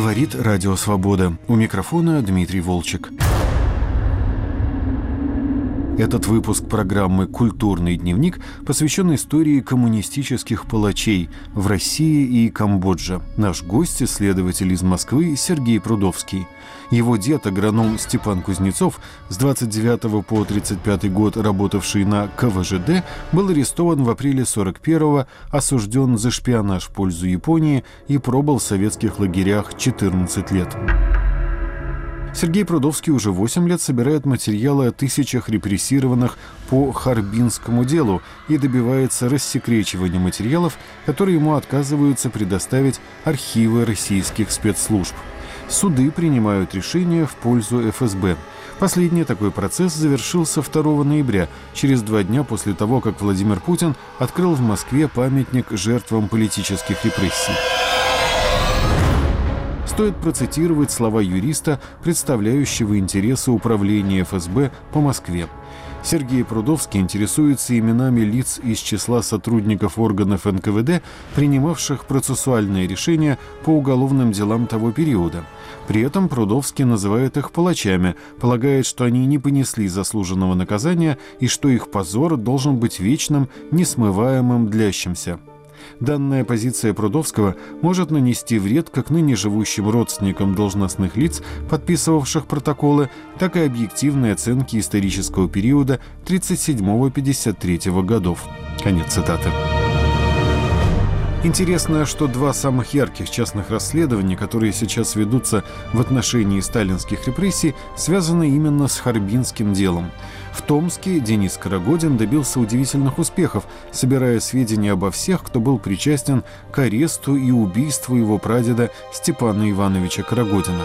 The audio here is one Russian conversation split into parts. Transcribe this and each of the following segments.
Говорит Радио Свобода. У микрофона Дмитрий Волчек. Этот выпуск программы «Культурный дневник» посвящен истории коммунистических палачей в России и Камбодже. Наш гость – исследователь из Москвы Сергей Прудовский. Его дед, агроном Степан Кузнецов, с 29 по 35 год работавший на КВЖД, был арестован в апреле 41-го, осужден за шпионаж в пользу Японии и пробыл в советских лагерях 14 лет. Сергей Прудовский уже 8 лет собирает материалы о тысячах репрессированных по Харбинскому делу и добивается рассекречивания материалов, которые ему отказываются предоставить архивы российских спецслужб. Суды принимают решения в пользу ФСБ. Последний такой процесс завершился 2 ноября, через 2 дня после того, как Владимир Путин открыл в Москве памятник жертвам политических репрессий. Стоит процитировать слова юриста, представляющего интересы управления ФСБ по Москве. Сергей Прудовский интересуется именами лиц из числа сотрудников органов НКВД, принимавших процессуальные решения по уголовным делам того периода. При этом Прудовский называет их палачами, полагает, что они не понесли заслуженного наказания и что их позор должен быть вечным, несмываемым, длящимся. Данная позиция Прудовского может нанести вред как ныне живущим родственникам должностных лиц, подписывавших протоколы, так и объективной оценке исторического периода 1937-1953 годов. Конец цитаты. Интересно, что 2 самых ярких частных расследования, которые сейчас ведутся в отношении сталинских репрессий, связаны именно с Харбинским делом. В Томске Денис Карагодин добился удивительных успехов, собирая сведения обо всех, кто был причастен к аресту и убийству его прадеда Степана Ивановича Карагодина.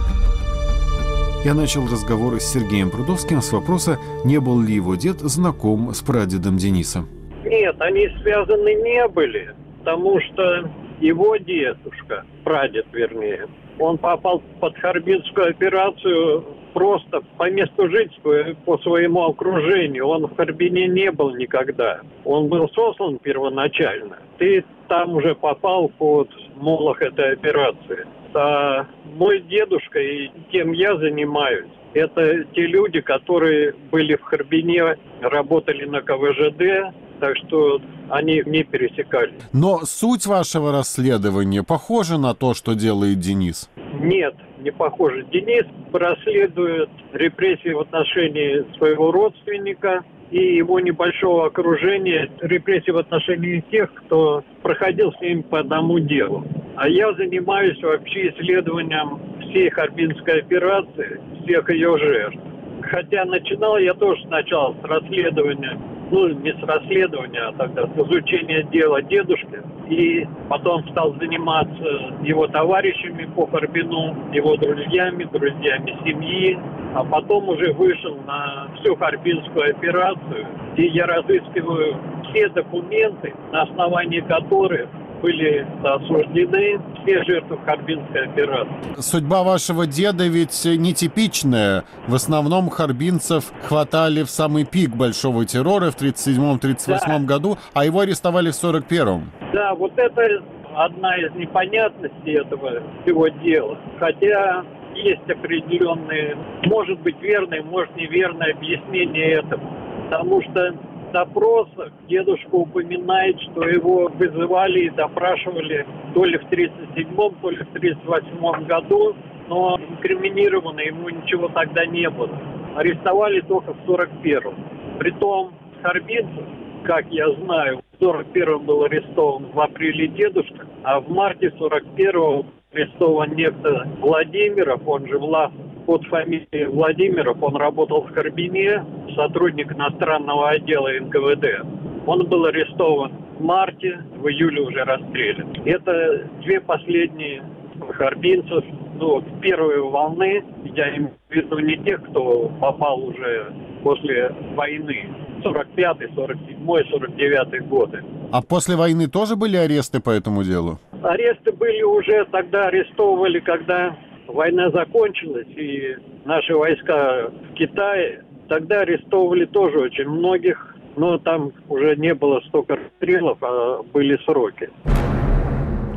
Я начал разговор с Сергеем Прудовским с вопроса, не был ли его дед знаком с прадедом Дениса. Нет, они связаны не были. Потому что его дедушка, прадед вернее, он попал под Харбинскую операцию просто по месту жительства, по своему окружению. Он в Харбине не был никогда. Он был сослан первоначально. И там уже попал под молох этой операции. А мой дедушка и кем я занимаюсь, это те люди, которые были в Харбине, работали на КВЖД, так что они не пересекались. Но суть вашего расследования похожа на то, что делает Денис? Нет, не похоже. Денис расследует репрессии в отношении своего родственника и его небольшого окружения, репрессии в отношении тех, кто проходил с ним по одному делу. А я занимаюсь вообще исследованием всей Харбинской операции, всех ее жертв. Хотя начинал я тоже сначала с расследования, не с расследования, а тогда с изучения дела дедушки. И потом стал заниматься его товарищами по Харбину, его друзьями семьи. А потом уже вышел на всю Харбинскую операцию. И я разыскиваю все документы, на основании которых были осуждены все жертвы Харбинской операции. Судьба вашего деда ведь нетипичная. В основном харбинцев хватали в самый пик большого террора в 1937-1938 году, а его арестовали в 1941. Да, вот это одна из непонятностей этого всего дела. Хотя есть определенные, может быть, верные, может, неверные объяснения этому. Потому что в допросах дедушка упоминает, что его вызывали и допрашивали то ли в 1937-м, то ли в 1938 году, но инкриминировано ему ничего тогда не было. Арестовали только в 1941-м. Притом харбинцев, как я знаю, в 1941-м был арестован в апреле дедушка, а в марте 1941-го арестован некто Владимиров, он же Власов, под фамилией Владимиров, он работал в Харбине, сотрудник иностранного отдела НКВД. Он был арестован в марте, в июле уже расстрелян. Это 2 последние харбинцев, первой волны, я имею в виду не тех, кто попал уже после войны, 45-й, 47-й, 49-й годы. А после войны тоже были аресты по этому делу? Аресты были уже, тогда арестовывали, когда война закончилась, и наши войска в Китае, тогда арестовывали тоже очень многих, но там уже не было столько расстрелов, а были сроки.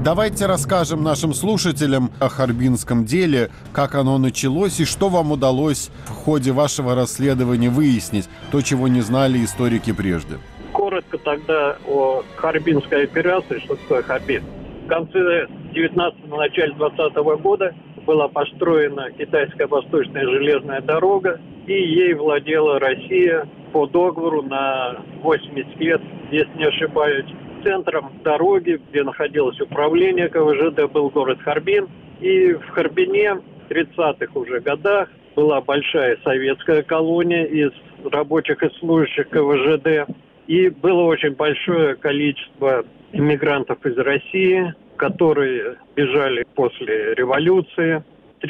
Давайте расскажем нашим слушателям о Харбинском деле, как оно началось и что вам удалось в ходе вашего расследования выяснить, то, чего не знали историки прежде. Коротко тогда о Харбинской операции, что такое Харбин. В конце 19-го, начале 20-го года была построена китайская восточная железная дорога, и ей владела Россия по договору на 80 лет, если не ошибаюсь. Центром дороги, где находилось управление КВЖД, был город Харбин. И в Харбине в 30-х уже годах была большая советская колония из рабочих и служащих КВЖД. И было очень большое количество иммигрантов из России, которые бежали после революции. В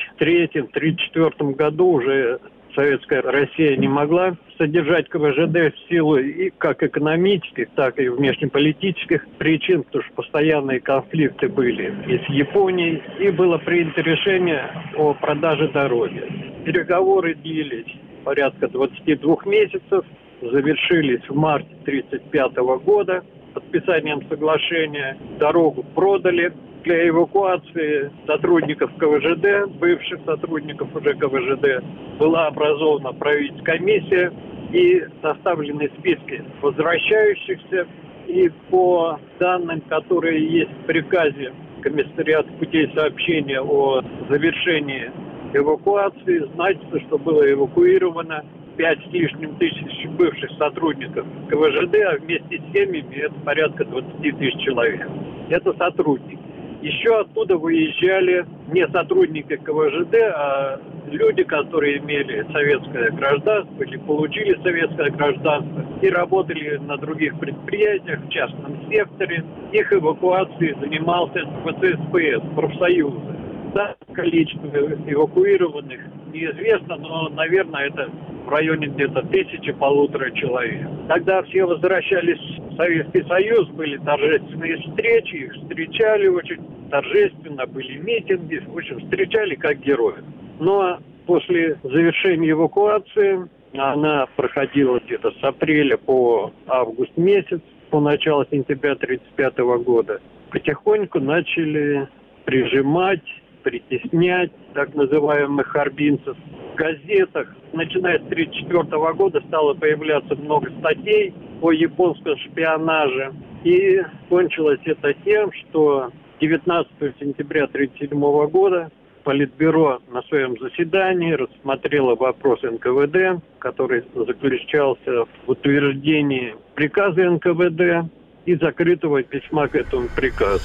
1933-1934 году уже советская Россия не могла содержать КВЖД в силу и как экономических, так и внешнеполитических причин, потому что постоянные конфликты были и с Японией, и было принято решение о продаже дороги. Переговоры длились порядка 22 месяцев, завершились в марте 1935 года. Подписанием соглашения дорогу продали. Для эвакуации сотрудников КВЖД, бывших сотрудников уже КВЖД, была образована правительственная комиссия и составлены списки возвращающихся. И по данным, которые есть в приказе Комиссариата путей сообщения о завершении эвакуации, значится, что было эвакуировано 5 с лишним тысяч бывших сотрудников КВЖД, а вместе с семьями это порядка 20 тысяч человек. Это сотрудники. Еще оттуда выезжали не сотрудники КВЖД, а люди, которые имели советское гражданство или получили советское гражданство и работали на других предприятиях в частном секторе. Их эвакуацией занимался ВЦСПС, профсоюзы. Да, количество эвакуированных неизвестно, но, наверное, это в районе где-то 1000-1500 человек. Тогда все возвращались в Советский Союз, были торжественные встречи, их встречали очень торжественно, были митинги, в общем, встречали как героев. Но после завершения эвакуации, она проходила где-то с апреля по август месяц, по началу сентября 1935 года, потихоньку начали прижимать, притеснять так называемых харбинцев. В газетах, начиная с 1934 года, стало появляться много статей о японском шпионаже. И кончилось это тем, что 19 сентября 1937 года Политбюро на своем заседании рассмотрело вопрос НКВД, который заключался в утверждении приказа НКВД и закрытого письма к этому приказу.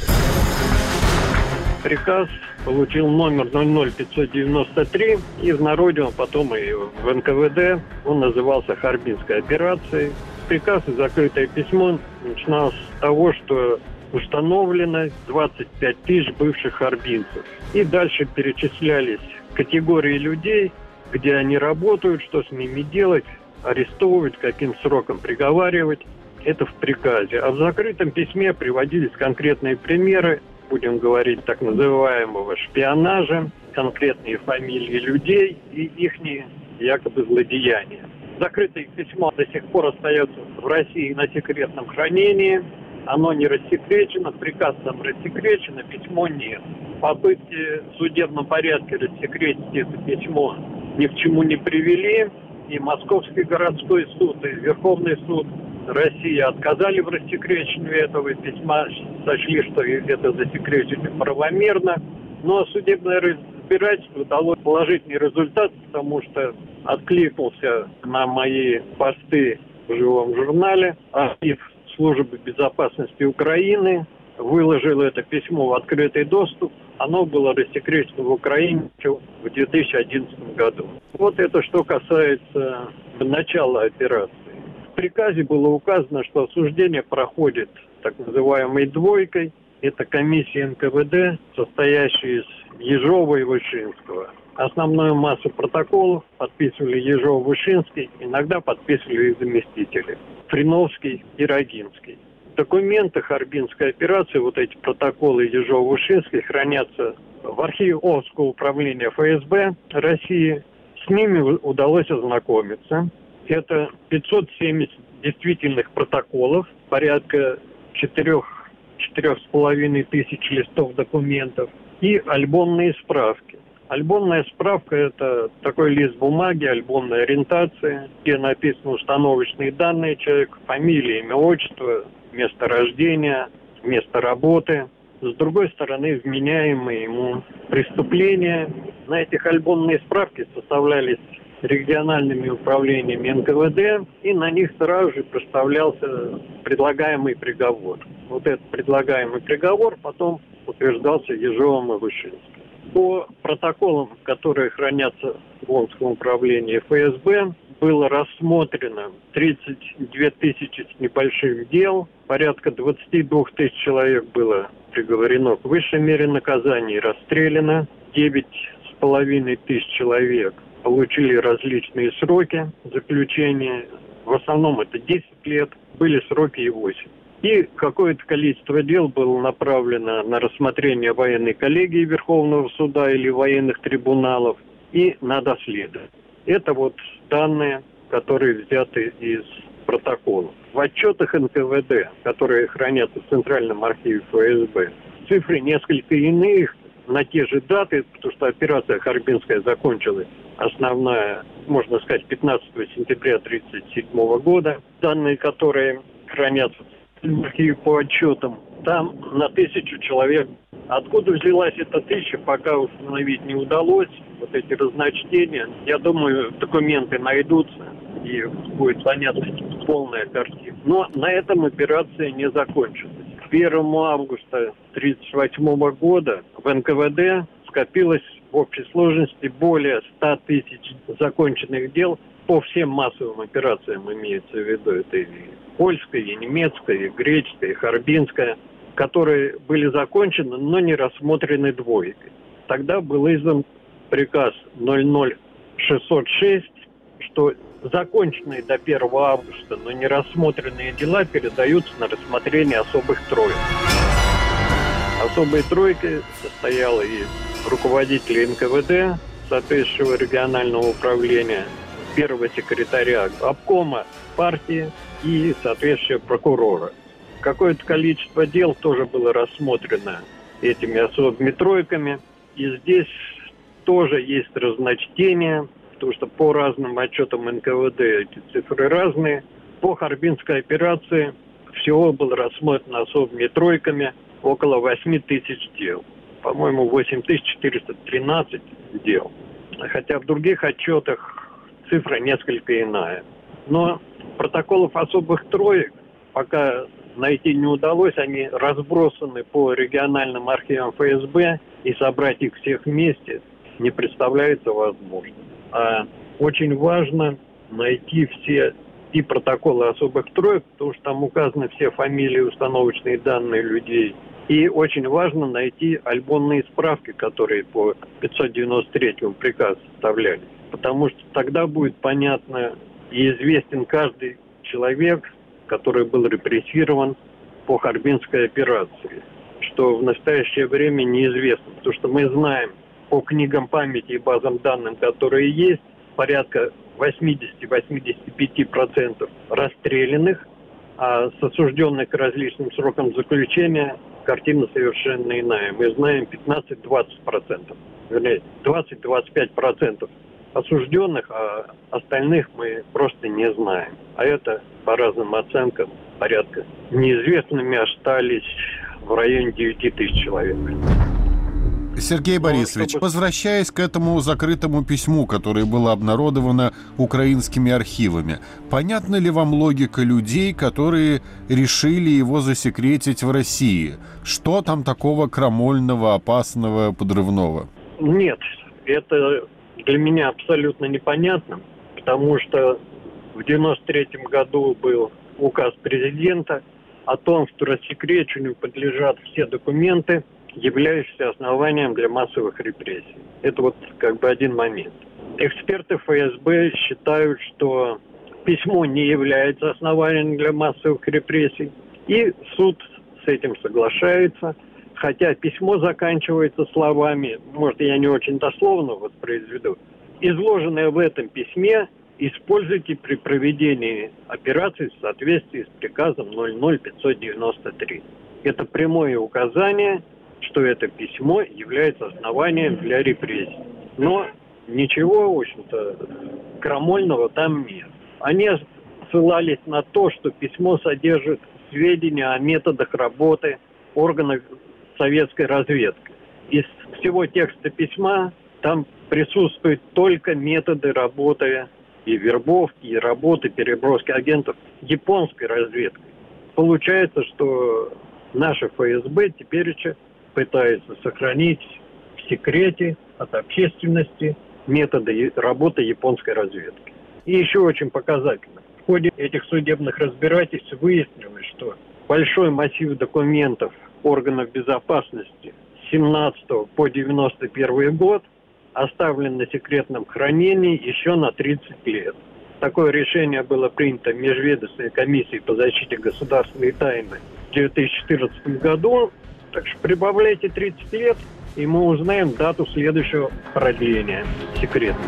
Приказ получил номер 00593, и в народе он потом и в НКВД, он назывался Харбинской операцией. Приказ и закрытое письмо начиналось с того, что установлено 25 тысяч бывших харбинцев. И дальше перечислялись категории людей, где они работают, что с ними делать, арестовывать, каким сроком приговаривать. Это в приказе. А в закрытом письме приводились конкретные примеры, будем говорить, так называемого шпионажа, конкретные фамилии людей и их якобы злодеяния. Закрытое письмо до сих пор остается в России на секретном хранении. Оно не рассекречено, приказ там рассекречен, а письмо нет. Попытки в судебном порядке рассекретить это письмо ни к чему не привели. И Московский городской суд, и Верховный суд России отказали в рассекречении этого письма, сочли, что это засекречено правомерно. Но судебное разбирательство дало положительный результат, потому что откликнулся на мои посты в живом журнале архив Службы безопасности Украины, выложил это письмо в открытый доступ. Оно было рассекречено в Украине в 2011 году. Вот это что касается начала операции. В приказе было указано, что осуждение проходит так называемой двойкой. Это комиссия НКВД, состоящая из Ежова и Вышинского. Основную массу протоколов подписывали Ежов, Вышинский, иногда подписывали их заместители Фриновский и Рогинский. Документы Харбинской операции, вот эти протоколы Ежов-Вышинский, хранятся в архиве Омского управления ФСБ России. С ними удалось ознакомиться. Это 570 действительных протоколов, порядка 4 4500 листов документов и альбомные справки. Альбомная справка – это такой лист бумаги, альбомной ориентации, где написаны установочные данные человека, фамилия, имя, отчество, место рождения, место работы. С другой стороны, вменяемые ему преступления. На этих альбомные справки составлялись региональными управлениями НКВД, и на них сразу же представлялся предлагаемый приговор. Вот этот предлагаемый приговор потом утверждался Ежовым и Вышинским. По протоколам, которые хранятся в Омском управлении ФСБ, было рассмотрено 32 тысячи с небольшим дел, порядка 22 тысяч человек было приговорено к высшей мере наказания и расстреляно, 9,5 тысяч человек получили различные сроки заключения, в основном это 10 лет, были сроки и 8. И какое-то количество дел было направлено на рассмотрение военной коллегии Верховного суда или военных трибуналов и на доследование. Это вот данные, которые взяты из протокола. В отчетах НКВД, которые хранятся в Центральном архиве ФСБ, цифры несколько иные на те же даты, потому что операция Харбинская закончилась, основная, можно сказать, 15 сентября 1937 года. Данные, которые хранятся в архиве по отчетам, там на 1000 человек. Откуда взялась эта 1000, пока установить не удалось. Вот эти разночтения. Я думаю, документы найдутся и будет понятна полная картина. Но на этом операция не закончилась. 1 августа 1938 года в НКВД скопилось в общей сложности более 100 тысяч законченных дел по всем массовым операциям, имеется в виду. Это и польская, и немецкая, и греческая, и харбинская, которые были закончены, но не рассмотрены двойкой. Тогда был издан приказ 00606, что законченные до 1 августа, но не рассмотренные дела передаются на рассмотрение особых троек. Особой тройкой состояла из руководителя НКВД, соответствующего регионального управления, первого секретаря обкома партии и соответствующего прокурора. Какое-то количество дел тоже было рассмотрено этими особыми тройками. И здесь тоже есть разночтения, потому что по разным отчетам НКВД эти цифры разные. По Харбинской операции всего было рассмотрено особыми тройками около 8 тысяч дел. По-моему, 8413 дел. Хотя в других отчетах цифра несколько иная. Но протоколов особых троек пока найти не удалось. Они разбросаны по региональным архивам ФСБ, и собрать их всех вместе не представляется возможным. А очень важно найти все и протоколы особых троек, потому что там указаны все фамилии, установочные данные людей. И очень важно найти альбомные справки, которые по 593-му приказу составлялись. Потому что тогда будет понятно и известен каждый человек, который был репрессирован по Харбинской операции, что в настоящее время неизвестно. Потому что мы знаем по книгам памяти и базам данных, которые есть, порядка 80-85% расстрелянных, а с осужденных к различным срокам заключения картина совершенно иная. Мы знаем 15-20%, вернее, 20-25% осужденных, а остальных мы просто не знаем. А это, по разным оценкам, порядка неизвестными остались в районе 9 тысяч человек. Сергей Борисович, возвращаясь к этому закрытому письму, которое было обнародовано украинскими архивами, понятна ли вам логика людей, которые решили его засекретить в России? Что там такого крамольного, опасного, подрывного? Нет, это для меня абсолютно непонятно, потому что в 1993 году был указ президента о том, что рассекречению подлежат все документы, являющиеся основанием для массовых репрессий. Это вот как бы один момент. Эксперты ФСБ считают, что письмо не является основанием для массовых репрессий, и суд с этим соглашается, хотя письмо заканчивается словами, может, я не очень дословно воспроизведу, изложенное в этом письме используйте при проведении операции в соответствии с приказом 00593. Это прямое указание, что это письмо является основанием для репрессий. Но ничего, в общем-то, крамольного там нет. Они ссылались на то, что письмо содержит сведения о методах работы органов советской разведки. Из всего текста письма там присутствуют только методы работы и вербовки, и работы, переброски агентов японской разведки. Получается, что наше ФСБ теперь пытается сохранить в секрете от общественности методы работы японской разведки. И еще очень показательно. В ходе этих судебных разбирательств выяснилось, что большой массив документов органов безопасности с 17 по 91 год оставлен на секретном хранении еще на 30 лет. Такое решение было принято Межведомственной комиссией по защите государственной тайны в 2014 году. Так что прибавляйте 30 лет, и мы узнаем дату следующего продления секретности.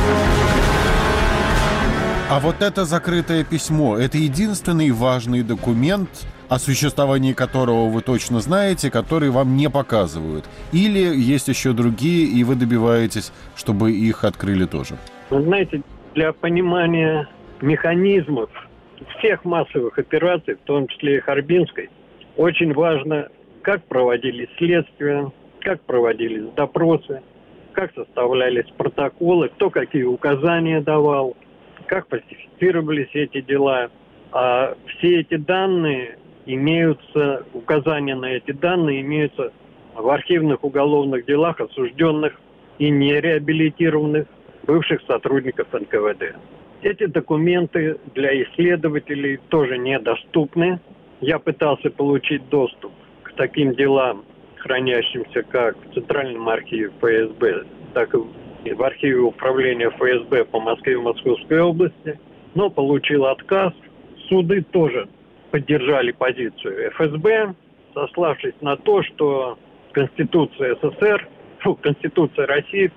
А вот это закрытое письмо, это единственный важный документ, о существовании которого вы точно знаете, который вам не показывают? Или есть еще другие, и вы добиваетесь, чтобы их открыли тоже? Вы знаете, для понимания механизмов всех массовых операций, в том числе и Харбинской, очень важно, как проводились следствия, как проводились допросы, как составлялись протоколы, кто какие указания давал, как фальсифицировались эти дела. А все эти данные имеются, указания на эти данные имеются в архивных уголовных делах осужденных и нереабилитированных бывших сотрудников НКВД. Эти документы для исследователей тоже недоступны. Я пытался получить доступ к таким делам, хранящимся как в Центральном архиве ФСБ, так и в архиве управления ФСБ по Москве и Московской области, но получил отказ. Суды тоже поддержали позицию ФСБ, сославшись на то, что Конституция России,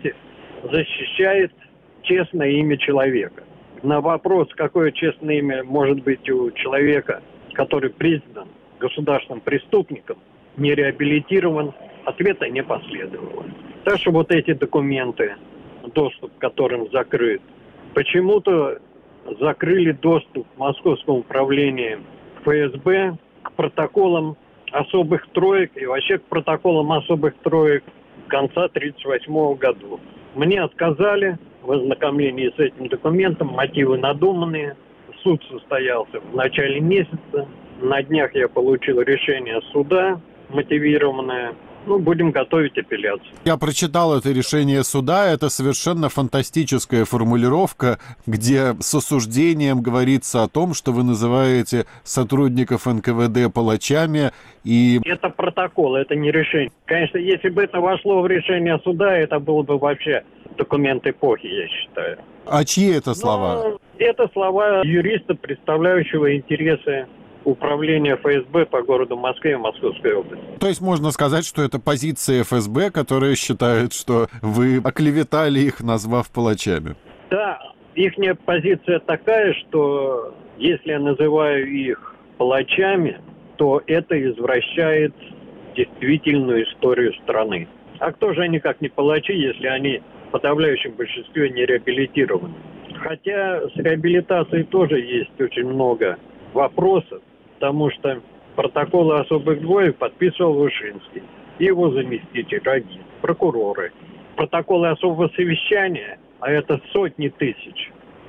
защищает честное имя человека. На вопрос, какое честное имя может быть у человека, который признан государственным преступником, не реабилитирован, ответа не последовало. Так что вот эти документы, доступ к которым закрыт, почему-то закрыли доступ в Московском управлении ФСБ к протоколам особых троек и вообще к протоколам особых троек конца 1938 года. Мне отказали в ознакомлении с этим документом, мотивы надуманные. Суд состоялся в начале месяца. На днях я получил решение суда, мотивированное. Будем готовить апелляцию. Я прочитал это решение суда. Это совершенно фантастическая формулировка, где с осуждением говорится о том, что вы называете сотрудников НКВД палачами. И это протокол, это не решение. Конечно, если бы это вошло в решение суда, это был бы вообще документ эпохи, я считаю. А чьи это слова? Это слова юриста, представляющего интересы управления ФСБ по городу Москве и Московской области. То есть можно сказать, что это позиция ФСБ, которая считает, что вы оклеветали их, назвав палачами? Да, их позиция такая, что если я называю их палачами, то это извращает действительную историю страны. А кто же они как не палачи, если они в подавляющем большинстве не реабилитированы? Хотя с реабилитацией тоже есть очень много вопросов, потому что протоколы особых двоек подписывал Вышинский и его заместитель Рагин, прокуроры. Протоколы особого совещания, а это сотни тысяч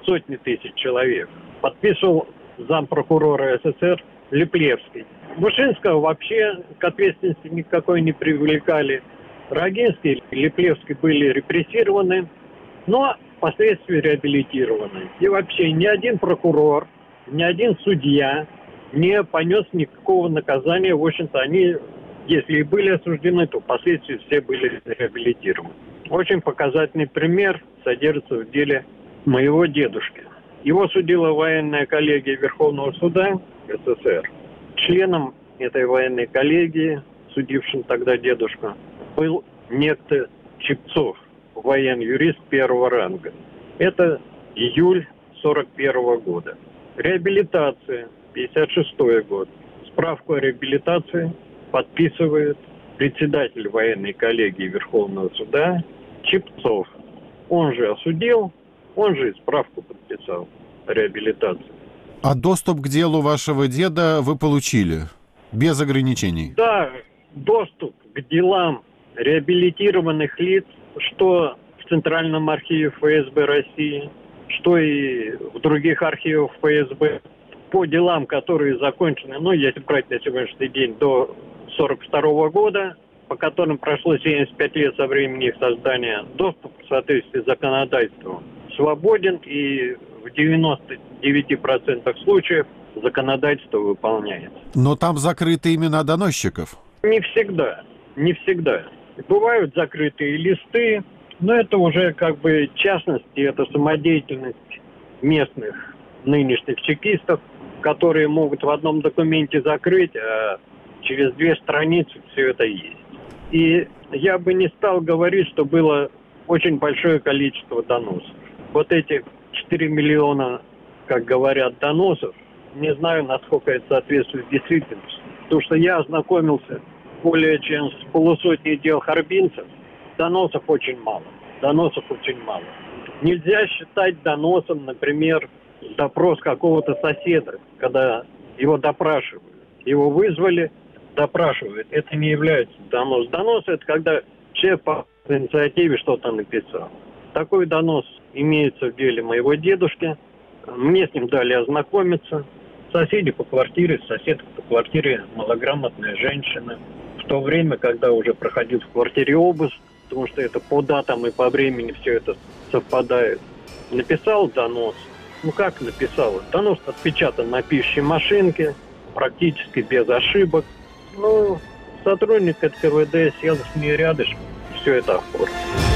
человек, подписывал зампрокурора СССР Липлевский. Вышинского вообще к ответственности никакой не привлекали. Рагинский и Липлевский были репрессированы, но впоследствии реабилитированы. И вообще ни один прокурор, ни один судья не понес никакого наказания. В общем-то, они, если и были осуждены, то впоследствии все были реабилитированы. Очень показательный пример содержится в деле моего дедушки. Его судила военная коллегия Верховного суда СССР. Членом этой военной коллегии, судившим тогда дедушку, был некто Чепцов, военный юрист первого ранга. Это июль 1941 года. Реабилитация, 1956 год. С Справку о реабилитации подписывает председатель военной коллегии Верховного суда Чепцов. Он же осудил, он же и справку подписал о реабилитации. А доступ к делу вашего деда вы получили? Без ограничений? Да, доступ к делам реабилитированных лиц, что в Центральном архиве ФСБ России, что и в других архивах ФСБ, по делам, которые закончены, если брать на сегодняшний день, до 1942 года, по которым прошло 75 лет со времени их создания, доступ в соответствии с законодательством свободен, и в 99% случаев законодательство выполняется. Но там закрыты имена доносчиков. Не всегда. Бывают закрытые листы, но это уже частности, это самодеятельность местных нынешних чекистов, которые могут в одном документе закрыть, а через 2 страницы все это есть. И я бы не стал говорить, что было очень большое количество доносов. Вот эти 4 миллиона, как говорят, доносов, не знаю, насколько это соответствует действительности. Потому что я ознакомился более чем с полусотней дел харбинцев, доносов очень мало. Нельзя считать доносом, например, допрос какого-то соседа, когда его допрашивают. Его вызвали, допрашивают. Это не является доносом. Донос – это когда человек по инициативе что-то написал. Такой донос имеется в деле моего дедушки. Мне с ним дали ознакомиться. Соседи по квартире, соседка по квартире, малограмотная женщина. В то время, когда уже проходил в квартире обыск, потому что это по датам и по времени все это совпадает, написал донос. Как написал? Донос отпечатан на пишущей машинке, практически без ошибок. Сотрудник НКВД сел с ней рядышком, все это оформил.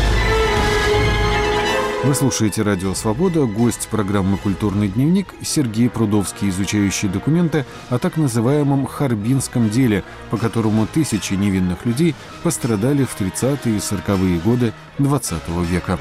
Вы слушаете «Радио Свобода», гость программы «Культурный дневник» Сергей Прудовский, изучающий документы о так называемом Харбинском деле, по которому тысячи невинных людей пострадали в 30-е и 40-е годы XX века.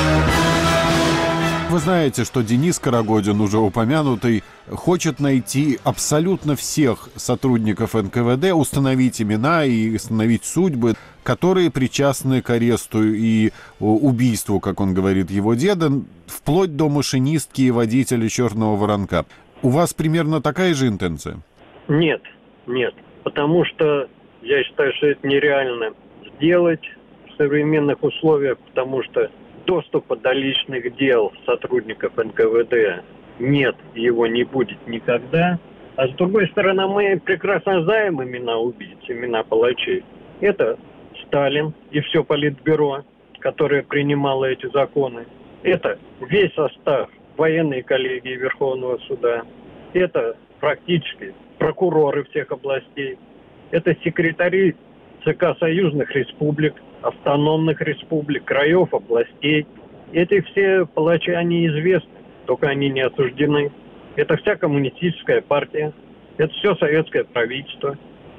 Вы знаете, что Денис Карагодин, уже упомянутый, хочет найти абсолютно всех сотрудников НКВД, установить имена и установить судьбы, которые причастны к аресту и убийству, как он говорит, его деда, вплоть до машинистки и водителя «Черного воронка». У вас примерно такая же интенция? Нет. Потому что я считаю, что это нереально сделать в современных условиях, потому что доступа до личных дел сотрудников НКВД нет, его не будет никогда. А с другой стороны, мы прекрасно знаем имена убийц, имена палачей. Это Сталин и все Политбюро, которое принимало эти законы. Это весь состав военной коллегии Верховного суда. Это практически прокуроры всех областей. Это секретари ЦК союзных республик, автономных республик, краев, областей. Эти все палачи, они известны, только они не осуждены. Это вся коммунистическая партия, это все советское правительство.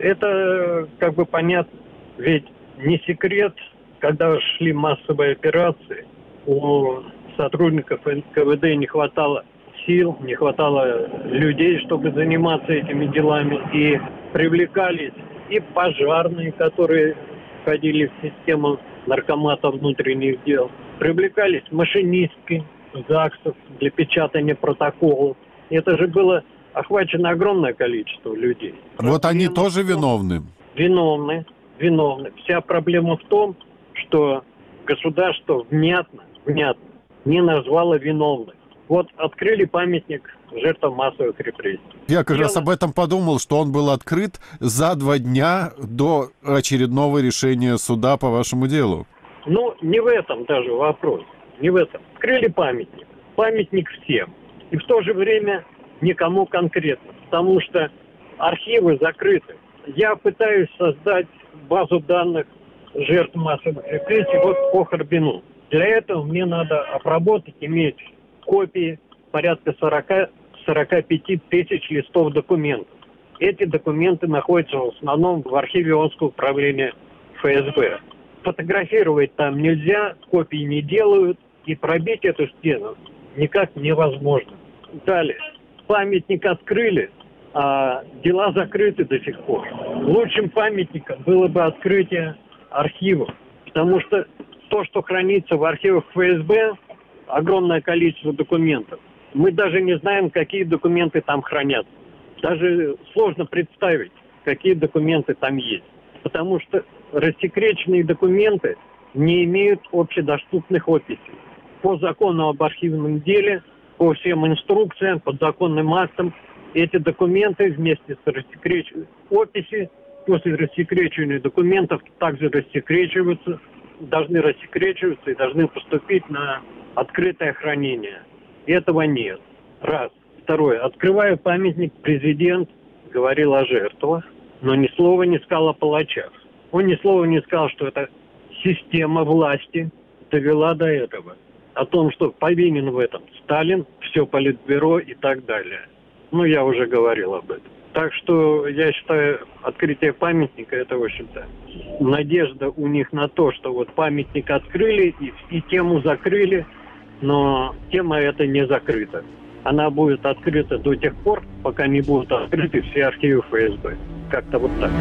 Это понятно, ведь не секрет, когда шли массовые операции, у сотрудников НКВД не хватало сил, не хватало людей, чтобы заниматься этими делами, и привлекались и пожарные, которые входили в систему наркомата внутренних дел. Привлекались машинистки ЗАГСов для печатания протоколов. Это же было охвачено огромное количество людей. Вот они тоже виновны? Виновны. Вся проблема в том, что государство внятно не назвало виновных. Вот открыли памятник жертвам массовых репрессий. Я как раз об этом подумал, что он был открыт за 2 дня до очередного решения суда по вашему делу. Не в этом даже вопрос. Не в этом. Открыли памятник. Памятник всем. И в то же время никому конкретно. Потому что архивы закрыты. Я пытаюсь создать базу данных жертв массовых репрессий по Харбину. Для этого мне надо обработать, иметь копии порядка 45 тысяч листов документов. Эти документы находятся в основном в архиве Омского управления ФСБ. Фотографировать там нельзя, копии не делают, и пробить эту стену никак невозможно. Далее, памятник открыли, а дела закрыты до сих пор. Лучшим памятником было бы открытие архивов, потому что то, что хранится в архивах ФСБ, огромное количество документов. Мы даже не знаем, какие документы там хранятся. Даже сложно представить, какие документы там есть. Потому что рассекреченные документы не имеют общедоступных описей. По закону об архивном деле, по всем инструкциям, подзаконным актам, эти документы вместе с рассекречиванием описи, после рассекречивания документов также должны рассекречиваться и должны поступить на открытое хранение. Этого нет. Раз. Второе. Открывая памятник, президент говорил о жертвах, но ни слова не сказал о палачах. Он ни слова не сказал, что эта система власти довела до этого. О том, что повинен в этом Сталин, все политбюро и так далее. Я уже говорил об этом. Так что я считаю, открытие памятника — это, в общем-то, надежда у них на то, что вот памятник открыли и тему закрыли, но тема эта не закрыта. Она будет открыта до тех пор, пока не будут открыты все архивы ФСБ. Как-то вот так.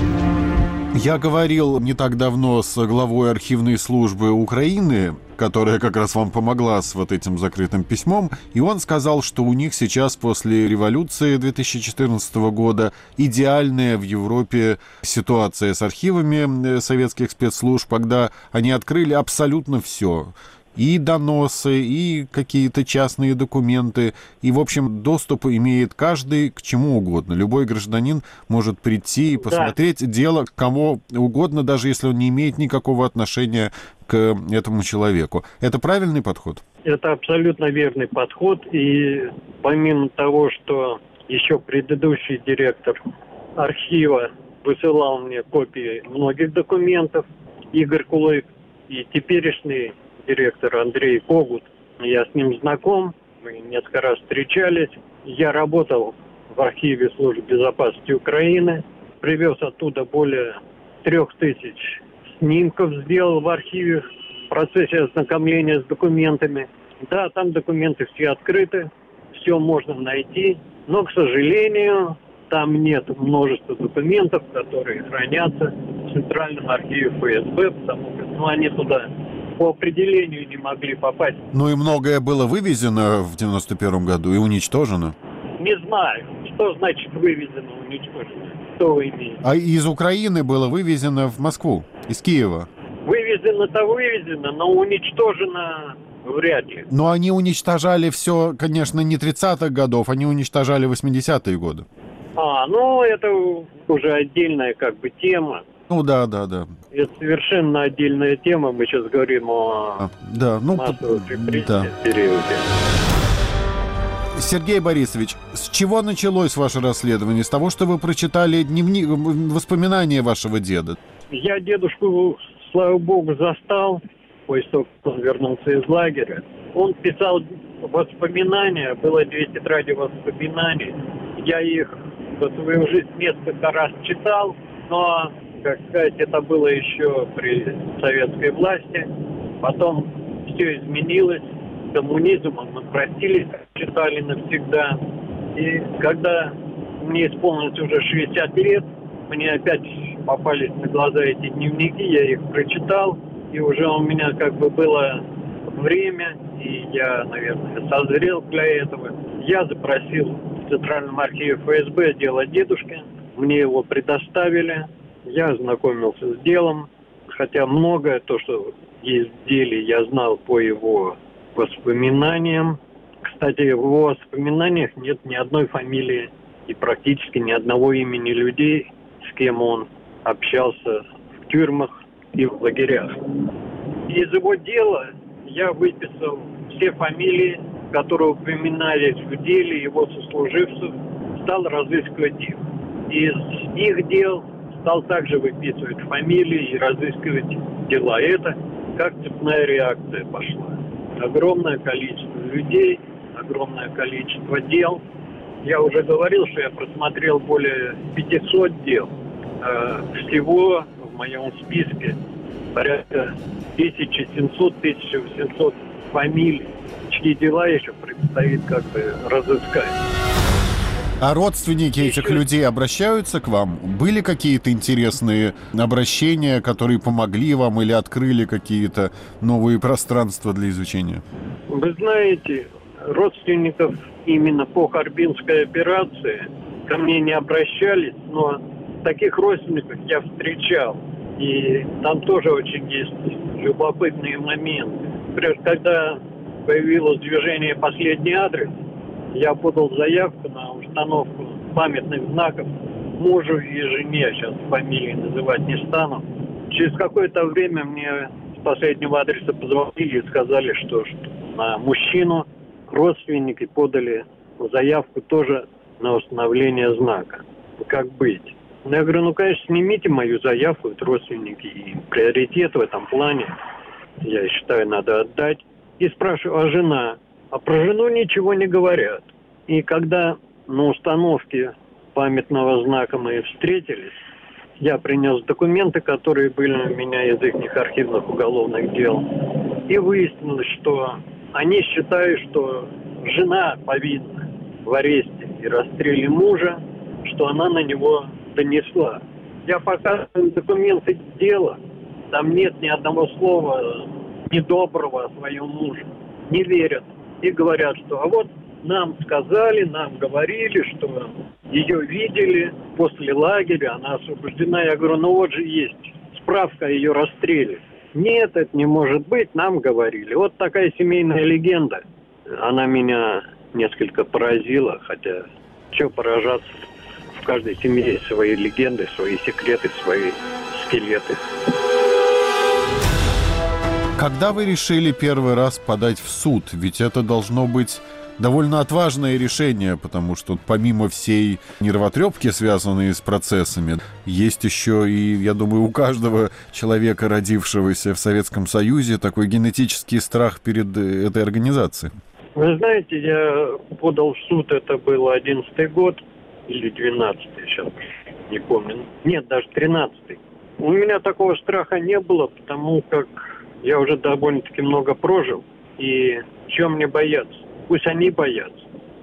Я говорил не так давно с главой архивной службы Украины, которая как раз вам помогла с вот этим закрытым письмом, и он сказал, что у них сейчас после революции 2014 года идеальная в Европе ситуация с архивами советских спецслужб, когда они открыли абсолютно все. И доносы, и какие-то частные документы. И, в общем, доступ имеет каждый к чему угодно. Любой гражданин может прийти и посмотреть дело кому угодно, даже если он не имеет никакого отношения к этому человеку. Это правильный подход? Это абсолютно верный подход. И помимо того, что еще предыдущий директор архива высылал мне копии многих документов, Игорь Кулык, и теперешний директор Андрей Когут, я с ним знаком, мы несколько раз встречались. Я работал в архиве Службы безопасности Украины, привез оттуда более 3000 снимков, сделал в архиве в процессе ознакомления с документами. Да, там документы все открыты, все можно найти, но, к сожалению, там нет множества документов, которые хранятся в Центральном архиве ФСБ, потому что они туда по определению не могли попасть. Ну и многое было вывезено в 91 году и уничтожено. Не знаю, что значит вывезено, уничтожено. Что вы имеете? А из Украины было вывезено в Москву, из Киева. Вывезено-то вывезено, но уничтожено вряд ли. Но они уничтожали все, конечно, не 30-х годов, они уничтожали 80-е годы. Это уже отдельная тема. Да. Это совершенно отдельная тема. Мы сейчас говорим о массовых репрессиях в периоде. Сергей Борисович, с чего началось ваше расследование? С того, что вы прочитали дневник, воспоминания вашего деда? Я дедушку, слава богу, застал, после того, как он вернулся из лагеря. Он писал воспоминания, было 2 тетради воспоминаний. Я их за свою жизнь несколько раз читал, но, это было еще при советской власти. Потом все изменилось. Коммунизмом мы простились, читали навсегда. И когда мне исполнилось уже 60 лет, мне опять попались на глаза эти дневники, я их прочитал, и уже у меня было время, и я, наверное, созрел для этого. Я запросил в Центральном архиве ФСБ дело дедушки, мне его предоставили, я ознакомился с делом, хотя многое то, что есть в деле, я знал по его воспоминаниям. Кстати, в его воспоминаниях нет ни одной фамилии и практически ни одного имени людей, с кем он общался в тюрьмах и в лагерях. Из его дела я выписал все фамилии, которые упоминались в деле его сослуживцев, стал разыскивать их. Из их дел стал также выписывать фамилии и разыскивать дела. Это как цепная реакция пошла. Огромное количество людей, огромное количество дел. Я уже говорил, что я просмотрел более 500 дел. Всего в моем списке порядка 1700-1800 фамилий, чьи дела еще предстоит разыскать. А родственники этих людей обращаются к вам? Были какие-то интересные обращения, которые помогли вам или открыли какие-то новые пространства для изучения? Вы знаете, родственников именно по Харбинской операции ко мне не обращались, но таких родственников я встречал. И там тоже очень есть любопытные моменты. Например, когда появилось движение «Последний адрес», я подал заявку на установку памятных знаков мужу и жене, сейчас фамилии называть не стану. Через какое-то время мне с последнего адреса позвонили и сказали, что на мужчину родственники подали заявку тоже на установление знака. Как быть? Я говорю, конечно, снимите мою заявку, это родственники, и приоритет в этом плане, я считаю, надо отдать. И спрашиваю, а жена? А про жену ничего не говорят. И когда на установке памятного знака мы встретились, я принес документы, которые были у меня из их архивных уголовных дел. И выяснилось, что они считают, что жена повинна в аресте и расстреле мужа, что она на него донесла. Я показываю документы дела, там нет ни одного слова недоброго о своем муже. Не верят. И говорят, что а вот нам сказали, нам говорили, что ее видели после лагеря, она освобождена. Я говорю, ну вот же есть справка о ее расстреле. Нет, это не может быть, нам говорили. Вот такая семейная легенда. Она меня несколько поразила, хотя что поражаться. В каждой семье есть свои легенды, свои секреты, свои скелеты. Когда вы решили первый раз подать в суд? Ведь это должно быть довольно отважное решение, потому что помимо всей нервотрепки, связанной с процессами, есть еще и, я думаю, у каждого человека, родившегося в Советском Союзе, такой генетический страх перед этой организацией. Вы знаете, я подал в суд, это был 11-й год или 12-й, сейчас не помню. Нет, даже 13-й. У меня такого страха не было, потому как я уже довольно-таки много прожил. И чего мне бояться? Пусть они боятся.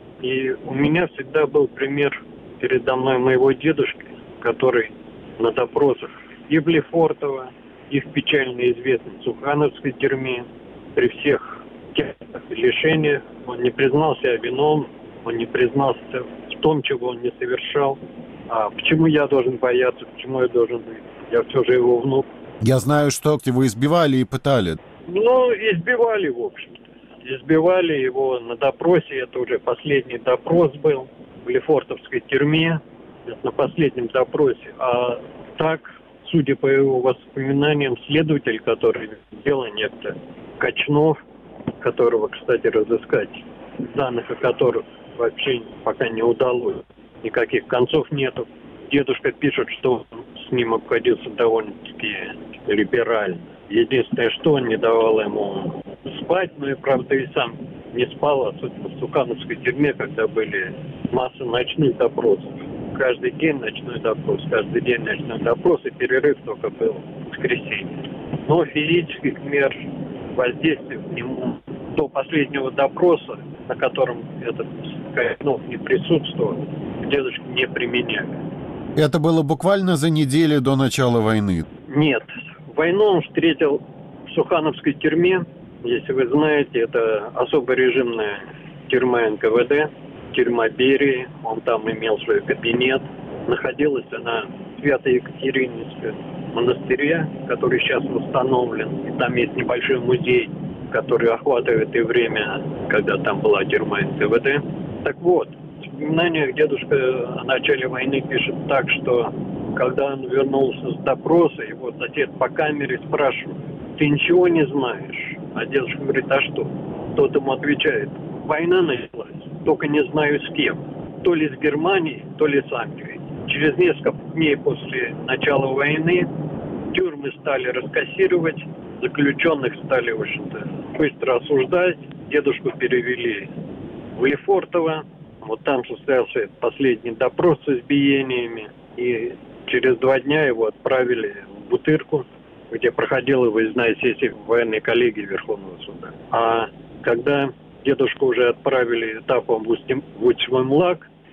И у меня всегда был пример передо мной моего дедушки, который на допросах и в Лефортово, и в печально известной Сухановской тюрьме, при всех тех лишениях, он не признался виновным, он не признался в том, чего он не совершал. А почему я должен бояться, почему я должен быть? Я все же его внук. Я знаю, что его избивали и пытали. Ну, избивали, в общем-то. Избивали его на допросе, это уже последний допрос был в Лефортовской тюрьме, это на последнем допросе. А так, судя по его воспоминаниям, следователь, который делал некто Качнов, которого, кстати, разыскать, данных о которых вообще пока не удалось, никаких концов нету. Дедушка пишет, что он с ним обходился довольно-таки либерально. Единственное, что он не давал ему спать, ну и, правда, и сам не спал, особенно в Сухановской тюрьме, когда были масса ночных допросов. Каждый день ночной допрос, каждый день ночной допрос, и перерыв только был в воскресенье. Но физических мер воздействия к нему до последнего допроса, на котором этот Качнов не присутствовал, дедушке не применяли. Это было буквально за неделю до начала войны? Нет. Войну он встретил в Сухановской тюрьме. Если вы знаете, это особо режимная тюрьма НКВД, тюрьма Берии. Он там имел свой кабинет. Находилась она в Свято-Екатерининском монастыре, который сейчас восстановлен. И там есть небольшой музей, который охватывает и время, когда там была тюрьма НКВД. Так вот, в воспоминаниях дедушка о начале войны пишет так, что когда он вернулся с допроса, его сосед по камере спрашивает: ты ничего не знаешь? А дедушка говорит: а что? Тот ему отвечает: война началась, только не знаю с кем. То ли с Германией, то ли с Англией. Через несколько дней после начала войны тюрьмы стали раскассировать, заключенных стали, в общем-то, быстро осуждать. Дедушку перевели в Лефортово. Вот там состоялся последний допрос с избиениями. И через 2 дня его отправили в Бутырку, где проходила выездная сессия военной коллегии Верховного суда. А когда дедушку уже отправили этапом в Усть-Млак,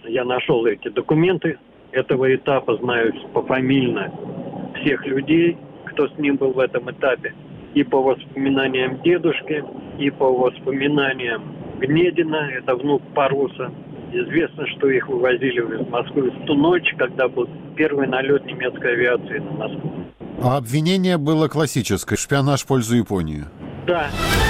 Я нашел эти документы этого этапа, знаю пофамильно всех людей, кто с ним был в этом этапе. И по воспоминаниям дедушки, и по воспоминаниям Гнедина, это внук Паруса. Известно, что их вывозили из Москвы в ту ночь, когда был первый налет немецкой авиации на Москву. А обвинение было классическое – шпионаж в пользу Японии. Да.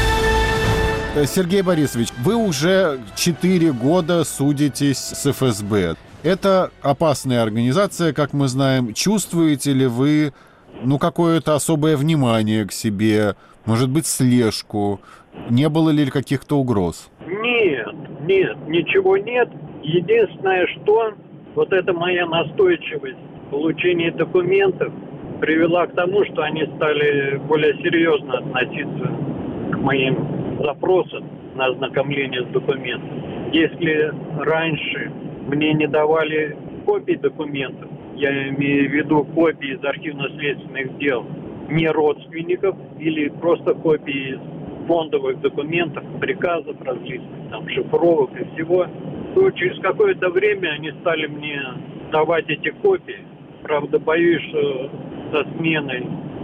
Сергей Борисович, вы уже 4 года судитесь с ФСБ. Это опасная организация, как мы знаем. Чувствуете ли вы какое-то особое внимание к себе, может быть, слежку? Не было ли каких-то угроз? Нет, ничего нет. Единственное, что вот эта моя настойчивость в получении документов привела к тому, что они стали более серьезно относиться к моим запросам на ознакомление с документом. Если раньше мне не давали копий документов, я имею в виду копии из архивно-следственных дел, не родственников или просто копии из фондовых документов, приказов различных, шифровок и всего, то через какое-то время они стали мне давать эти копии. Правда, боюсь, что со сменой,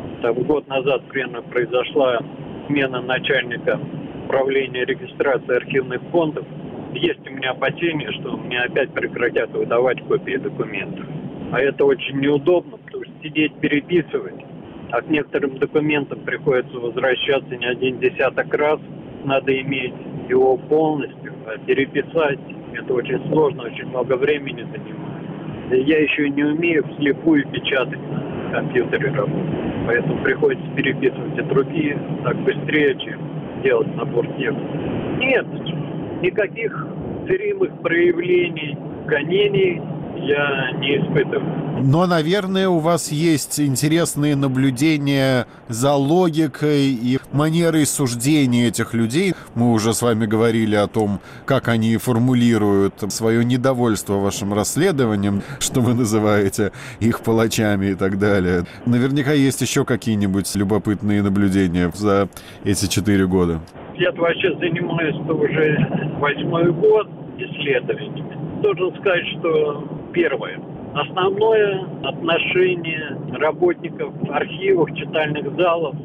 год назад примерно произошла смена начальника управления регистрации архивных фондов. Есть у меня опасения, что мне опять прекратят выдавать копии документов. А это очень неудобно, потому что сидеть, переписывать. А к некоторым документам приходится возвращаться не один десяток раз. Надо иметь его полностью, а переписать это очень сложно, очень много времени занимает. Я еще не умею вслепую печатать на компьютере работать. Поэтому приходится переписывать и другие так быстрее, чем делать набор текста. Нет, никаких зримых проявлений гонений я не испытываю. Но, наверное, у вас есть интересные наблюдения за логикой и манерой суждения этих людей. Мы уже с вами говорили о том, как они формулируют свое недовольство вашим расследованием, что вы называете их палачами и так далее. Наверняка есть еще какие-нибудь любопытные наблюдения за эти 4 года. Я вообще занимаюсь уже 8-й год исследованиями. Должен сказать, что первое. Основное отношение работников архивов, читальных залов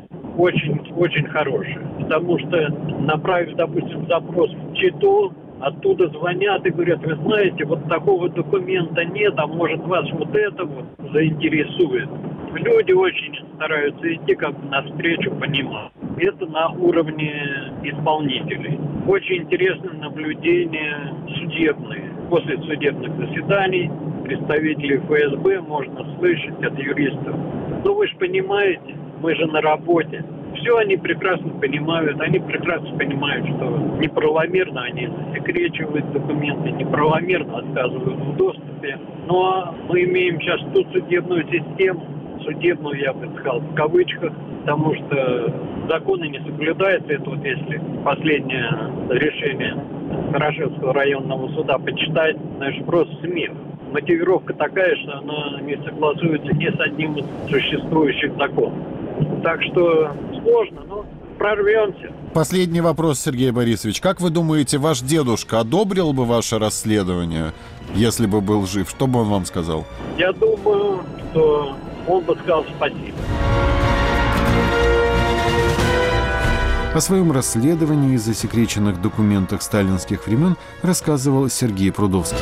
очень хорошее. Потому что, направив, допустим, запрос в Читу, оттуда звонят и говорят: вы знаете, вот такого документа нет, а может вас вот это вот заинтересует. Люди очень стараются идти навстречу, понимать. Это на уровне исполнителей. Очень интересное наблюдение судебные. После судебных заседаний представителей ФСБ можно слышать от юристов. Но вы же понимаете, мы же на работе. Все они прекрасно понимают. Они прекрасно понимают, что неправомерно они засекречивают документы, неправомерно отказывают в доступе. Но мы имеем сейчас ту судебную систему, судебную, я бы сказал, в кавычках, потому что законы не соблюдаются. Это вот если последнее решение Хорошевского районного суда почитать, значит, просто смех. Мотивировка такая, что она не согласуется ни с одним из существующих законов. Так что сложно, но прорвемся. Последний вопрос, Сергей Борисович. Как вы думаете, ваш дедушка одобрил бы ваше расследование, если бы был жив? Что бы он вам сказал? Я думаю, что он бы сказал спасибо. О своем расследовании из засекреченных документах сталинских времен рассказывал Сергей Прудовский.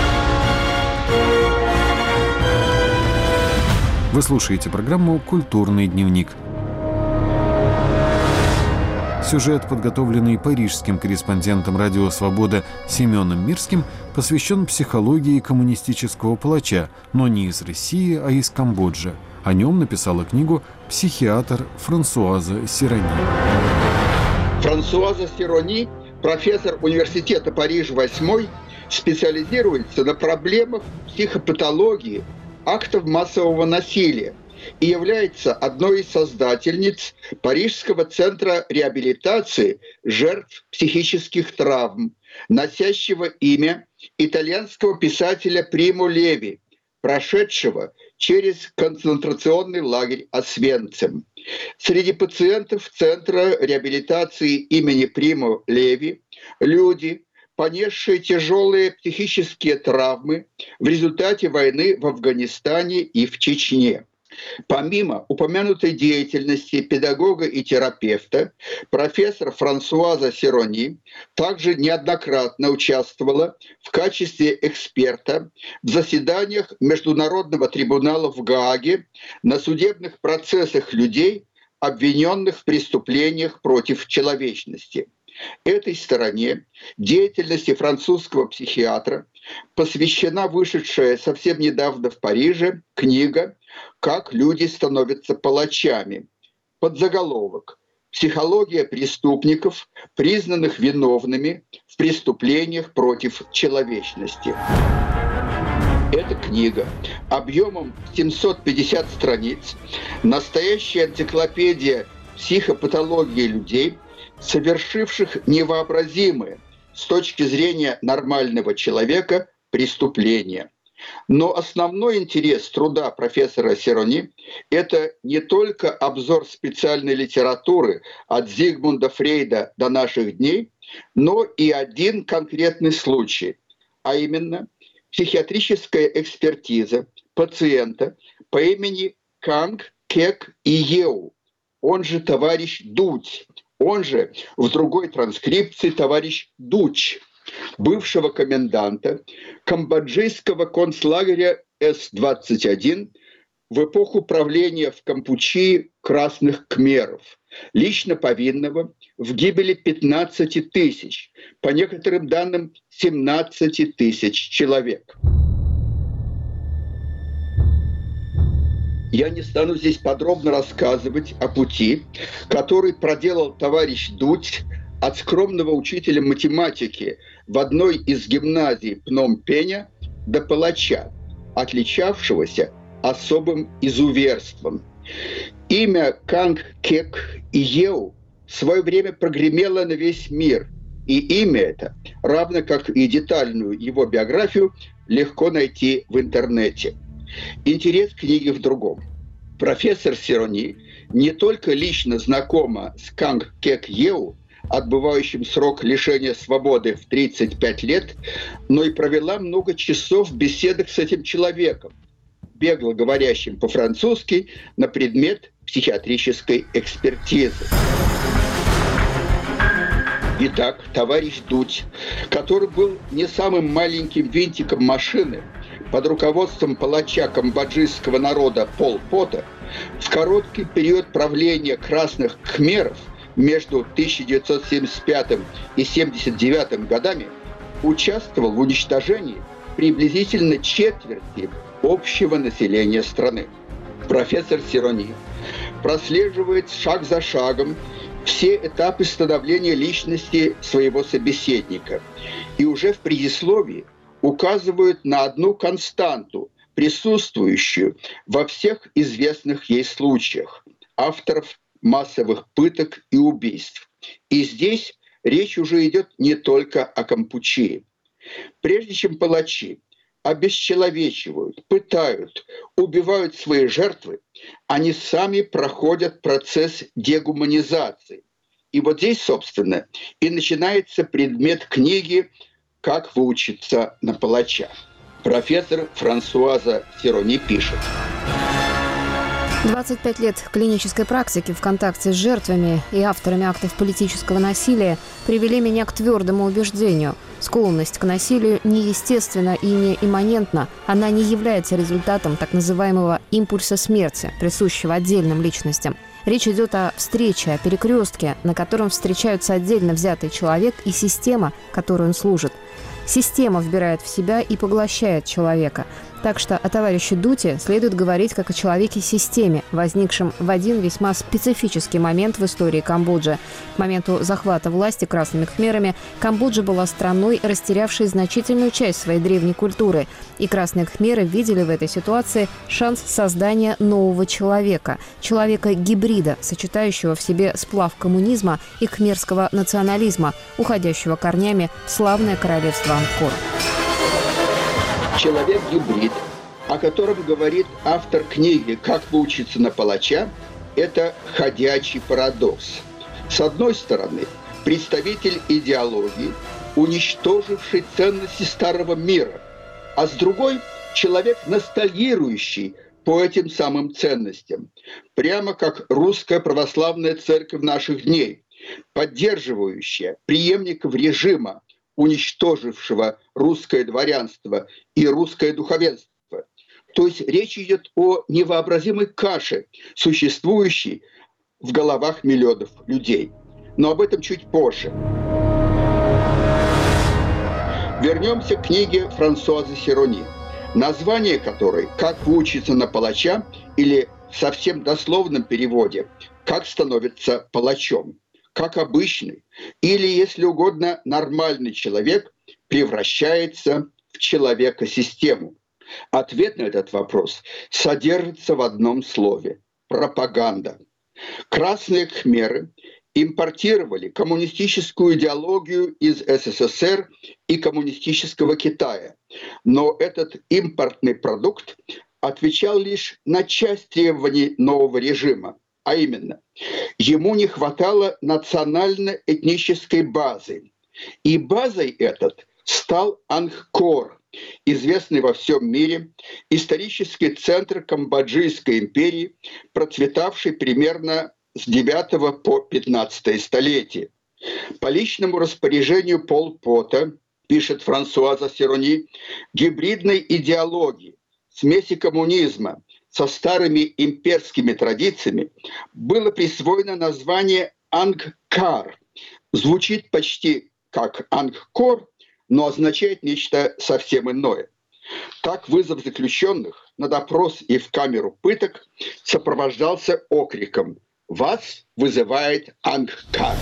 Вы слушаете программу «Культурный дневник». Сюжет, подготовленный парижским корреспондентом «Радио Свобода» Семеном Мирским, посвящен психологии коммунистического палача, но не из России, а из Камбоджи. О нем написала книгу психиатр Франсуаза Сирони. Франсуаза Сирони, профессор университета Париж-8, специализируется на проблемах психопатологии, актов массового насилия и является одной из создательниц Парижского центра реабилитации жертв психических травм, носящего имя итальянского писателя Примо Леви, прошедшего через концентрационный лагерь Освенцим. Среди пациентов Центра реабилитации имени Примо Леви люди, понесшие тяжелые психические травмы в результате войны в Афганистане и в Чечне. Помимо упомянутой деятельности педагога и терапевта, профессор Франсуаза Сирони также неоднократно участвовала в качестве эксперта в заседаниях Международного трибунала в Гааге на судебных процессах людей, обвиненных в преступлениях против человечности. Этой стороне деятельности французского психиатра посвящена вышедшая совсем недавно в Париже книга «Как люди становятся палачами». Подзаголовок «Психология преступников, признанных виновными в преступлениях против человечности». Эта книга объемом 750 страниц, настоящая энциклопедия психопатологии людей, совершивших невообразимые с точки зрения нормального человека преступления. Но основной интерес труда профессора Сирони – это не только обзор специальной литературы от Зигмунда Фрейда до наших дней, но и один конкретный случай, а именно психиатрическая экспертиза пациента по имени Канг Кек Иеу, он же товарищ Дудь, он же в другой транскрипции товарищ Дуч, бывшего коменданта камбоджийского концлагеря С-21 в эпоху правления в Кампучии красных кхмеров, лично повинного в гибели 15 тысяч, по некоторым данным 17 тысяч человек. Я не стану здесь подробно рассказывать о пути, который проделал товарищ Дудь от скромного учителя математики в одной из гимназий Пномпеня до палача, отличавшегося особым изуверством. Имя Канг Кек Иеу в свое время прогремело на весь мир, и имя это, равно как и детальную его биографию, легко найти в интернете. Интерес книги в другом. Профессор Сирони не только лично знакома с Канг Кек Иеу, отбывающим срок лишения свободы в 35 лет, но и провела много часов в беседах с этим человеком, бегло говорящим по-французски на предмет психиатрической экспертизы. Итак, товарищ Дудь, который был не самым маленьким винтиком машины, под руководством палача камбоджийского народа Пол Пота, в короткий период правления красных кхмеров между 1975 и 1979 годами участвовал в уничтожении приблизительно четверти общего населения страны. Профессор Сирони прослеживает шаг за шагом все этапы становления личности своего собеседника и уже в предисловии указывает на одну константу, присутствующую во всех известных ей случаях авторов массовых пыток и убийств. И здесь речь уже идет не только о Кампучии. Прежде чем палачи обесчеловечивают, пытают, убивают свои жертвы, они сами проходят процесс дегуманизации. И вот здесь, собственно, и начинается предмет книги «Как выучиться на палача». Профессор Франсуаза Сирони пишет. 25 лет клинической практики в контакте с жертвами и авторами актов политического насилия привели меня к твердому убеждению. Склонность к насилию неестественна и не имманентна. Она не является результатом так называемого импульса смерти, присущего отдельным личностям. Речь идет о встрече, о перекрестке, на котором встречаются отдельно взятый человек и система, которой он служит. Система вбирает в себя и поглощает человека. Так что о товарище Дуте следует говорить как о человеке-системе, возникшем в один весьма специфический момент в истории Камбоджи. К моменту захвата власти красными кхмерами Камбоджа была страной, растерявшей значительную часть своей древней культуры. И красные кхмеры видели в этой ситуации шанс создания нового человека. Человека-гибрида, сочетающего в себе сплав коммунизма и кхмерского национализма, уходящего корнями в славное королевство Ангкор. Человек-гибрид, о котором говорит автор книги «Как выучиться на палача», это ходячий парадокс. С одной стороны, представитель идеологии, уничтоживший ценности старого мира, а с другой – человек, ностальгирующий по этим самым ценностям, прямо как русская православная церковь наших дней, поддерживающая преемников режима, уничтожившего русское дворянство и русское духовенство. То есть речь идет о невообразимой каше, существующей в головах миллионов людей. Но об этом чуть позже. Вернемся к книге Франсуазы Сирони, название которой «Как выучиться на палача» или в совсем дословном переводе «Как становится палачом», как обычный или, если угодно, нормальный человек превращается в человека-систему. Ответ на этот вопрос содержится в одном слове – пропаганда. Красные кхмеры импортировали коммунистическую идеологию из СССР и коммунистического Китая, но этот импортный продукт отвечал лишь на часть требований нового режима, а именно, ему не хватало национально-этнической базы. И базой этот стал Ангкор, известный во всем мире исторический центр Камбоджийской империи, процветавший примерно с 9 по 15 столетие. По личному распоряжению Пол Пота, пишет Франсуаза Сирони, гибридной идеологии, смеси коммунизма со старыми имперскими традициями было присвоено название Ангкар. Звучит почти как Ангкор, но означает нечто совсем иное. Так вызов заключенных на допрос и в камеру пыток сопровождался окриком «Вас вызывает Ангкар».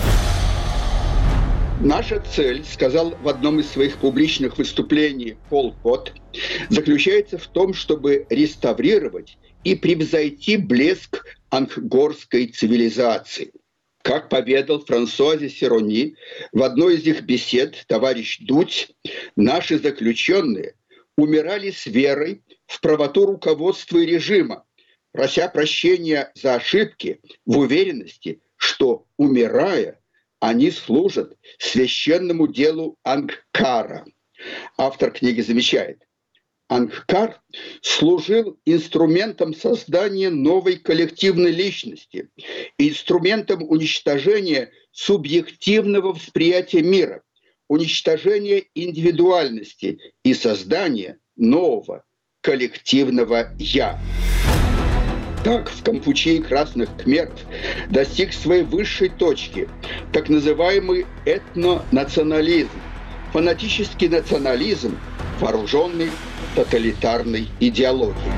Наша цель, сказал в одном из своих публичных выступлений Пол Пот, заключается в том, чтобы реставрировать и превзойти блеск ангкорской цивилизации. Как поведал Франсуазе Сирони в одной из их бесед товарищ Дудь, наши заключенные умирали с верой в правоту руководства и режима, прося прощения за ошибки в уверенности, что, умирая, они служат священному делу Ангкара. Автор книги замечает: Ангкар служил инструментом создания новой коллективной личности, инструментом уничтожения субъективного восприятия мира, уничтожения индивидуальности и создания нового коллективного «я». Так в Кампучии красных кхмеров достиг своей высшей точки так называемый этнонационализм, фанатический национализм, вооруженный тоталитарной идеологией.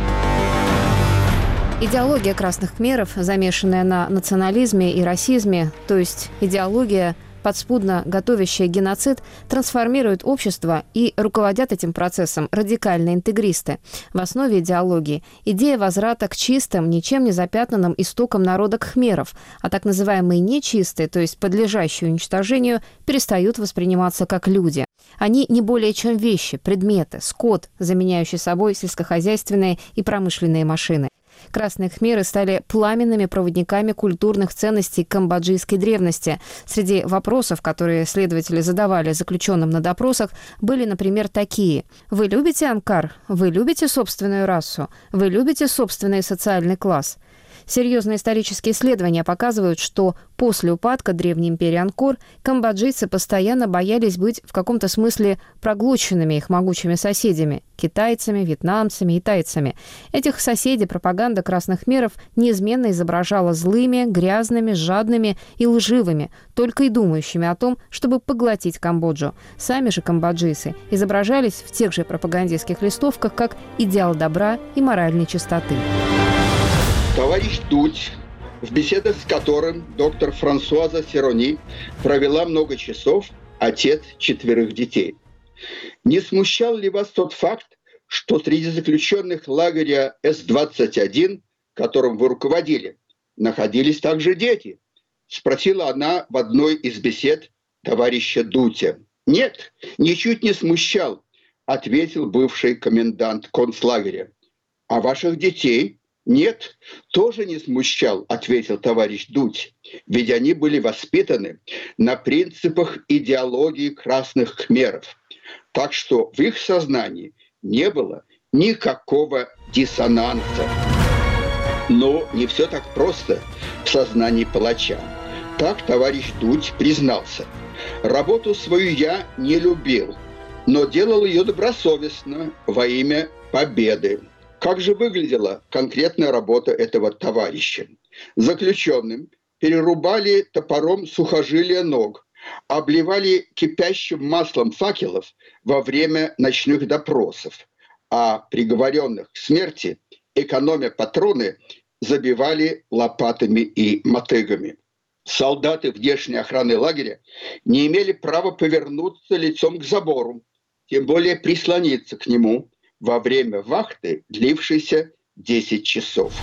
Идеология красных кхмеров, замешанная на национализме и расизме, то есть идеология, подспудно готовящая геноцид, трансформирует общество, и руководят этим процессом радикальные интегристы. В основе идеологии идея возврата к чистым, ничем не запятнанным истокам народа кхмеров, а так называемые нечистые, то есть подлежащие уничтожению, перестают восприниматься как люди. Они не более чем вещи, предметы, скот, заменяющий собой сельскохозяйственные и промышленные машины. Красные кхмеры стали пламенными проводниками культурных ценностей камбоджийской древности. Среди вопросов, которые следователи задавали заключенным на допросах, были, например, такие: «Вы любите Ангкар? Вы любите собственную расу? Вы любите собственный социальный класс?» Серьезные исторические исследования показывают, что после упадка древней империи Ангкор камбоджийцы постоянно боялись быть в каком-то смысле проглоченными их могучими соседями – китайцами, вьетнамцами и тайцами. Этих соседей пропаганда красных кхмеров неизменно изображала злыми, грязными, жадными и лживыми, только и думающими о том, чтобы поглотить Камбоджу. Сами же камбоджийцы изображались в тех же пропагандистских листовках как идеал добра и моральной чистоты. Товарищ Дудь, в беседах с которым доктор Франсуаза Сирони провела много часов, отец 4 детей. Не смущал ли вас тот факт, что среди заключенных лагеря С-21, которым вы руководили, находились также дети? Спросила она в одной из бесед товарища Дудя. Нет, ничуть не смущал, ответил бывший комендант концлагеря. А ваших детей «Нет, тоже не смущал», — ответил товарищ Дудь, «ведь они были воспитаны на принципах идеологии красных кхмеров, так что в их сознании не было никакого диссонанса». Но не все так просто в сознании палача. Так товарищ Дудь признался: «Работу свою я не любил, но делал ее добросовестно во имя победы». Как же выглядела конкретная работа этого товарища? Заключенным перерубали топором сухожилия ног, обливали кипящим маслом факелов во время ночных допросов, а приговоренных к смерти, экономя патроны, забивали лопатами и мотыгами. Солдаты внешней охраны лагеря не имели права повернуться лицом к забору, тем более прислониться к нему во время вахты, длившейся 10 часов.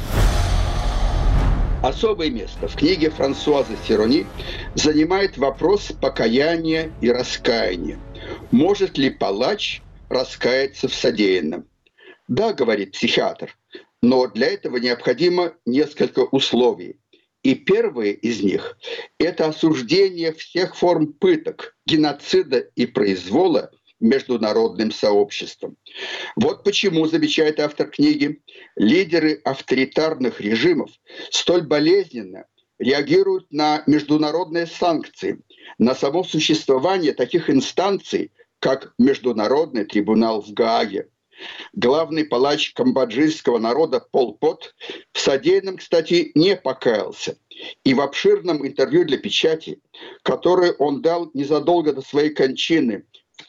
Особое место в книге Франсуазы Сирони занимает вопрос покаяния и раскаяния. Может ли палач раскаяться в содеянном? Да, говорит психиатр, но для этого необходимо несколько условий. И первое из них – это осуждение всех форм пыток, геноцида и произвола международным сообществом. Вот почему, замечает автор книги, лидеры авторитарных режимов столь болезненно реагируют на международные санкции, на само существование таких инстанций, как Международный трибунал в Гааге. Главный палач камбоджийского народа Пол Пот в содеянном, кстати, не покаялся. И в обширном интервью для печати, которое он дал незадолго до своей кончины в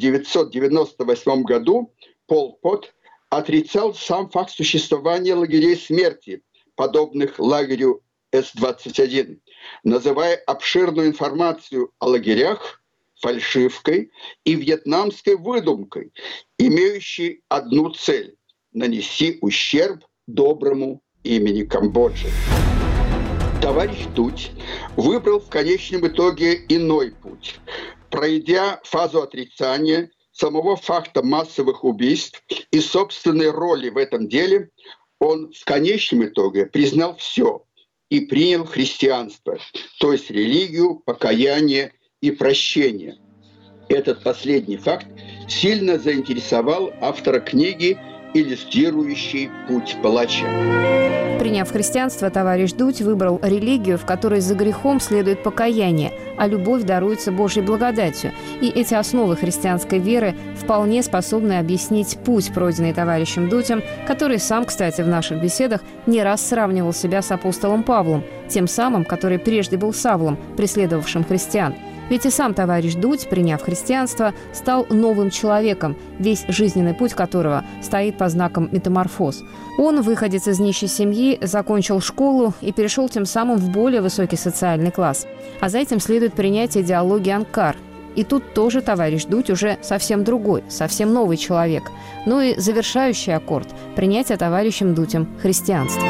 1998 году, Пол Пот отрицал сам факт существования лагерей смерти, подобных лагерю С-21, называя обширную информацию о лагерях фальшивкой и вьетнамской выдумкой, имеющей одну цель – нанести ущерб доброму имени Камбоджи. Товарищ Дудь выбрал в конечном итоге иной путь. Пройдя фазу отрицания самого факта массовых убийств и собственной роли в этом деле, он в конечном итоге признал все и принял христианство, то есть религию, покаяние и прощение. Этот последний факт сильно заинтересовал автора книги, иллюстрирующей путь палача. Приняв христианство, товарищ Дудь выбрал религию, в которой за грехом следует покаяние, а любовь даруется Божьей благодатью. И эти основы христианской веры вполне способны объяснить путь, пройденный товарищем Дудем, который сам, кстати, в наших беседах не раз сравнивал себя с апостолом Павлом, тем самым, который прежде был Савлом, преследовавшим христиан. Ведь и сам товарищ Дудь, приняв христианство, стал новым человеком, весь жизненный путь которого стоит по знакам метаморфоз. Он, выходец из нищей семьи, закончил школу и перешел тем самым в более высокий социальный класс. А за этим следует принятие идеологии Анкар. И тут тоже товарищ Дудь уже совсем другой, совсем новый человек. Ну и завершающий аккорд – принятие товарищем Дудем христианства.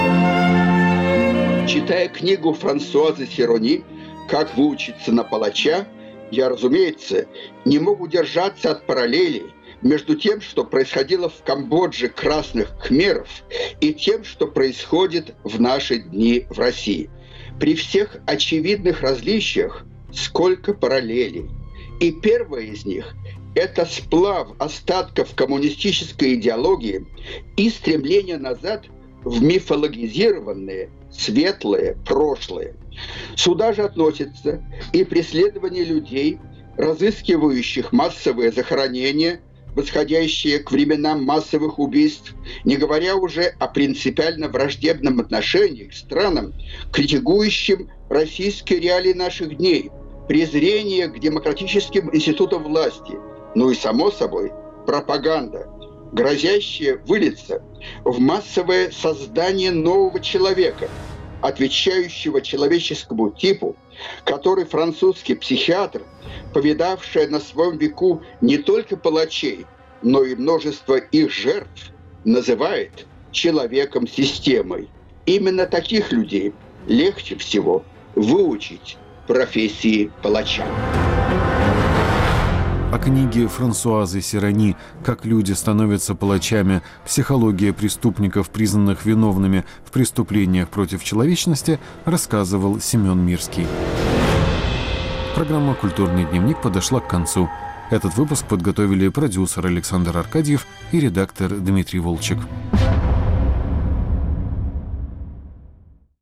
Читая книгу Франсуазы Сирони «Как выучиться на палача», я, разумеется, не мог удержаться от параллелей между тем, что происходило в Камбодже красных кхмеров, и тем, что происходит в наши дни в России. При всех очевидных различиях сколько параллелей. И первая из них – это сплав остатков коммунистической идеологии и стремление назад в мифологизированное, светлое прошлое. Сюда же относится и преследование людей, разыскивающих массовые захоронения, восходящие к временам массовых убийств, не говоря уже о принципиально враждебном отношении к странам, критикующим российские реалии наших дней, презрение к демократическим институтам власти, ну и, само собой, пропаганда, грозящая вылиться в массовое создание нового человека, отвечающего человеческому типу, который французский психиатр, повидавший на своем веку не только палачей, но и множество их жертв, называет человеком-системой. Именно таких людей легче всего выучить профессии палача. О книге Франсуазы Сирани «Как люди становятся палачами. Психология преступников, признанных виновными в преступлениях против человечности» рассказывал Семен Мирский. Программа «Культурный дневник» подошла к концу. Этот выпуск подготовили продюсер Александр Аркадьев и редактор Дмитрий Волчек.